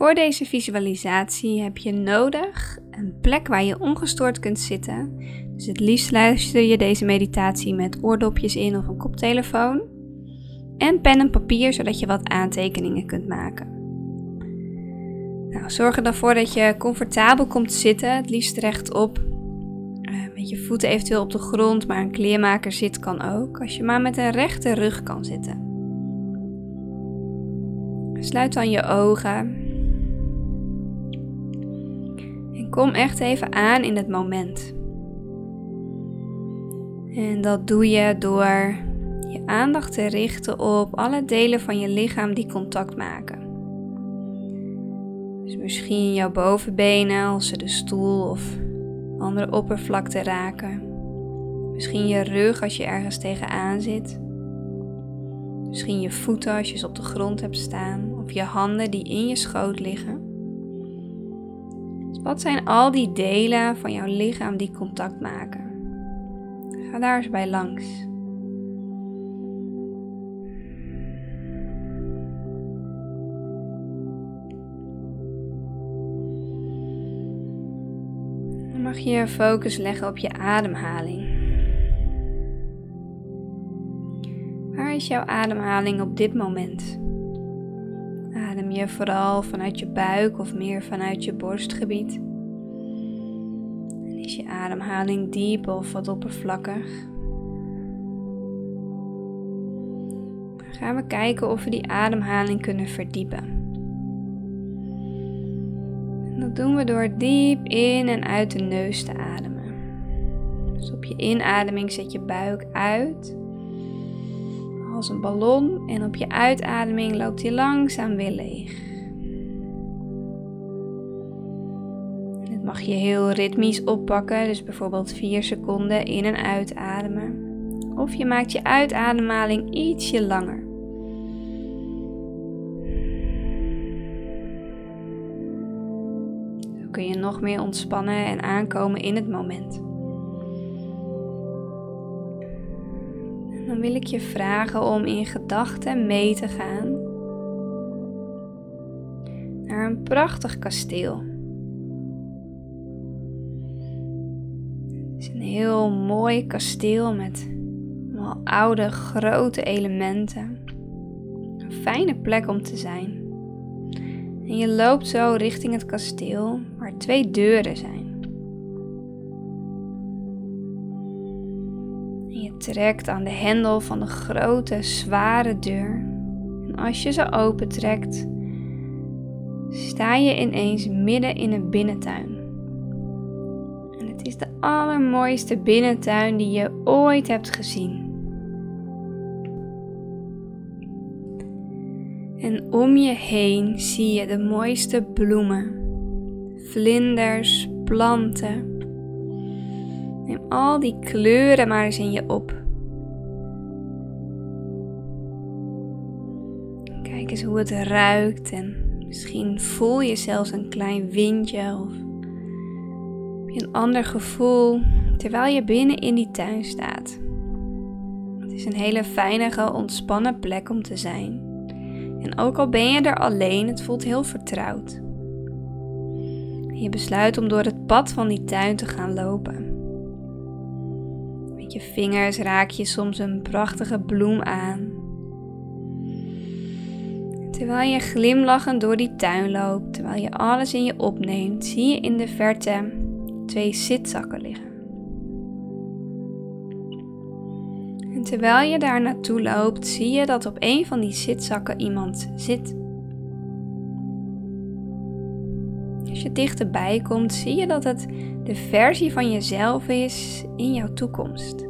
Voor deze visualisatie heb je nodig een plek waar je ongestoord kunt zitten. Dus het liefst luister je deze meditatie met oordopjes in of een koptelefoon. En pen en papier, zodat je wat aantekeningen kunt maken. Nou, zorg er dan voor dat je comfortabel komt zitten, het liefst rechtop. Met je voeten eventueel op de grond, maar een kleermaker zit kan ook. Als je maar met een rechte rug kan zitten. Sluit dan je ogen. En kom echt even aan in het moment. En dat doe je door je aandacht te richten op alle delen van je lichaam die contact maken. Dus misschien jouw bovenbenen als ze de stoel of andere oppervlakte raken. Misschien je rug als je ergens tegenaan zit. Misschien je voeten als je ze op de grond hebt staan. Of je handen die in je schoot liggen. Dus wat zijn al die delen van jouw lichaam die contact maken? Ga daar eens bij langs. Dan mag je je focus leggen op je ademhaling. Waar is jouw ademhaling op dit moment? Adem je vooral vanuit je buik of meer vanuit je borstgebied? En is je ademhaling diep of wat oppervlakkig? Dan gaan we kijken of we die ademhaling kunnen verdiepen. En dat doen we door diep in en uit de neus te ademen. Dus op je inademing zet je buik uit als een ballon en op je uitademing loopt hij langzaam weer leeg. En dit mag je heel ritmisch oppakken, dus bijvoorbeeld 4 seconden in- en uitademen. Of je maakt je uitademhaling ietsje langer. Zo kun je nog meer ontspannen en aankomen in het moment. Dan wil ik je vragen om in gedachten mee te gaan naar een prachtig kasteel. Het is een heel mooi kasteel met allemaal oude grote elementen. Een fijne plek om te zijn. En je loopt zo richting het kasteel waar 2 deuren zijn. Je trekt aan de hendel van de grote, zware deur. En als je ze opentrekt, sta je ineens midden in een binnentuin. En het is de allermooiste binnentuin die je ooit hebt gezien. En om je heen zie je de mooiste bloemen, vlinders, planten. Neem al die kleuren maar eens in je op. Kijk eens hoe het ruikt en misschien voel je zelfs een klein windje of heb je een ander gevoel terwijl je binnen in die tuin staat. Het is een hele fijne, ontspannen plek om te zijn. En ook al ben je er alleen, het voelt heel vertrouwd. En je besluit om door het pad van die tuin te gaan lopen. Met je vingers raak je soms een prachtige bloem aan. Terwijl je glimlachend door die tuin loopt, terwijl je alles in je opneemt, zie je in de verte 2 zitzakken liggen. En terwijl je daar naartoe loopt, zie je dat op een van die zitzakken iemand zit. Als je dichterbij komt, zie je dat het de versie van jezelf is in jouw toekomst.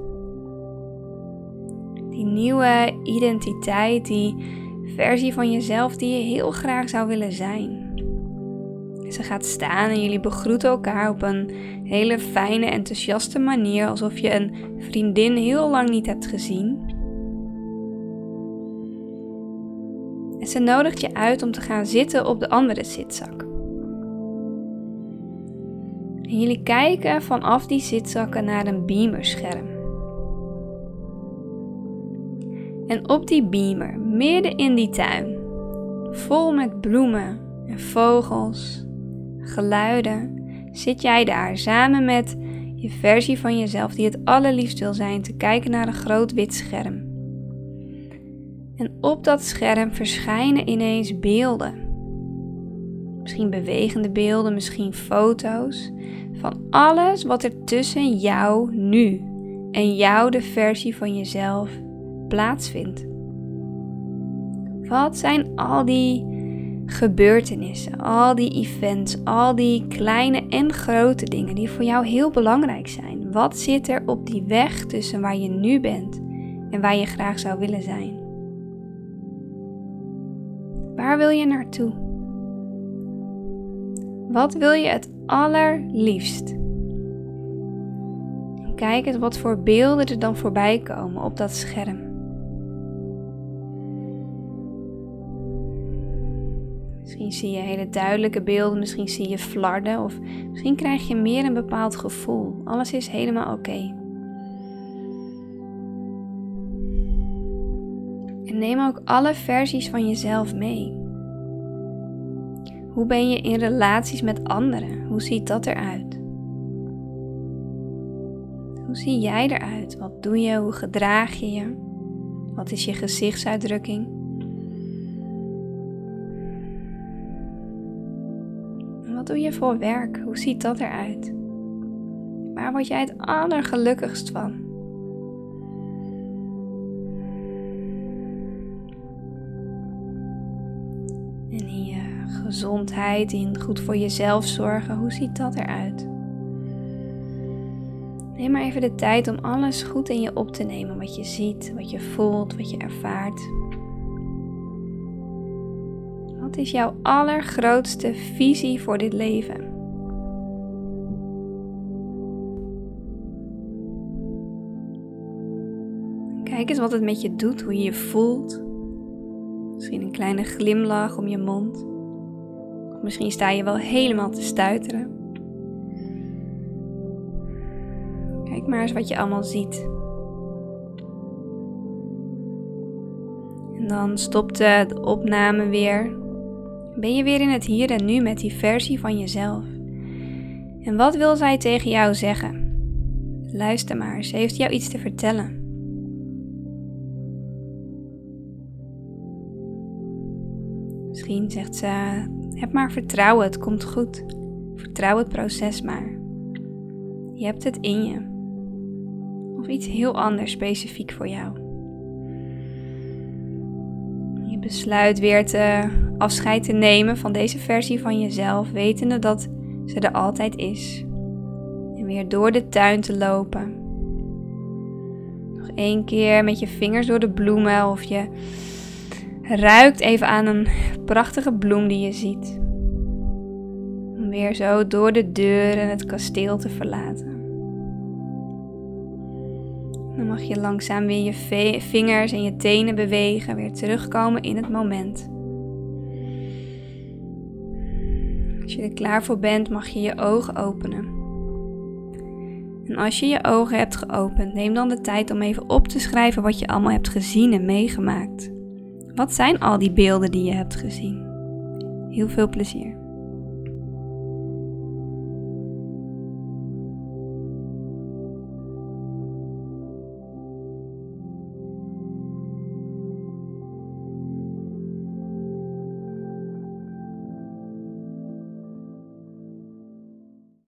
Die nieuwe identiteit, die versie van jezelf die je heel graag zou willen zijn. Ze gaat staan en jullie begroeten elkaar op een hele fijne, enthousiaste manier, alsof je een vriendin heel lang niet hebt gezien. En ze nodigt je uit om te gaan zitten op de andere zitzak. En jullie kijken vanaf die zitzakken naar een beamerscherm. En op die beamer, midden in die tuin, vol met bloemen, en vogels, geluiden, zit jij daar samen met je versie van jezelf die het allerliefst wil zijn, te kijken naar een groot wit scherm. En op dat scherm verschijnen ineens beelden. Misschien bewegende beelden, misschien foto's van alles wat er tussen jou nu en jou, de versie van jezelf, plaatsvindt. Wat zijn al die gebeurtenissen, al die events, al die kleine en grote dingen die voor jou heel belangrijk zijn? Wat zit er op die weg tussen waar je nu bent en waar je graag zou willen zijn? Waar wil je naartoe? Wat wil je het allerliefst? En kijk eens wat voor beelden er dan voorbij komen op dat scherm. Misschien zie je hele duidelijke beelden, misschien zie je flarden of misschien krijg je meer een bepaald gevoel. Alles is helemaal oké. En neem ook alle versies van jezelf mee. Hoe ben je in relaties met anderen? Hoe ziet dat eruit? Hoe zie jij eruit? Wat doe je? Hoe gedraag je je? Wat is je gezichtsuitdrukking? En wat doe je voor werk? Hoe ziet dat eruit? Waar word jij het allergelukkigst van? En in je gezondheid, in goed voor jezelf zorgen, hoe ziet dat eruit? Neem maar even de tijd om alles goed in je op te nemen. Wat je ziet, wat je voelt, wat je ervaart. Wat is jouw allergrootste visie voor dit leven? Kijk eens wat het met je doet, hoe je je voelt. Misschien een kleine glimlach om je mond. Of misschien sta je wel helemaal te stuiteren. Kijk maar eens wat je allemaal ziet. En dan stopt de opname weer. Ben je weer in het hier en nu met die versie van jezelf. En wat wil zij tegen jou zeggen? Luister maar, ze heeft jou iets te vertellen. Misschien zegt ze, heb maar vertrouwen, het komt goed. Vertrouw het proces maar. Je hebt het in je. Of iets heel anders specifiek voor jou. Je besluit weer afscheid te nemen van deze versie van jezelf, wetende dat ze er altijd is. En weer door de tuin te lopen. Nog 1 keer met je vingers door de bloemen of je ruikt even aan een prachtige bloem die je ziet. Om weer zo door de deur en het kasteel te verlaten. Dan mag je langzaam weer je vingers en je tenen bewegen, weer terugkomen in het moment. Als je er klaar voor bent, mag je je ogen openen. En als je je ogen hebt geopend, neem dan de tijd om even op te schrijven wat je allemaal hebt gezien en meegemaakt. Wat zijn al die beelden die je hebt gezien? Heel veel plezier.